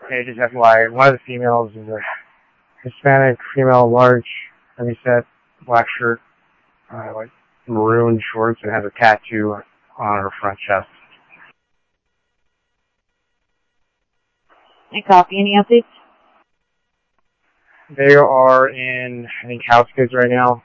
Okay, just FYI, one of the females is a Hispanic female, large, heavyset, black shirt, like maroon shorts, and has a tattoo on her front chest. I copy. Any updates? They are in, I think, house kids right now.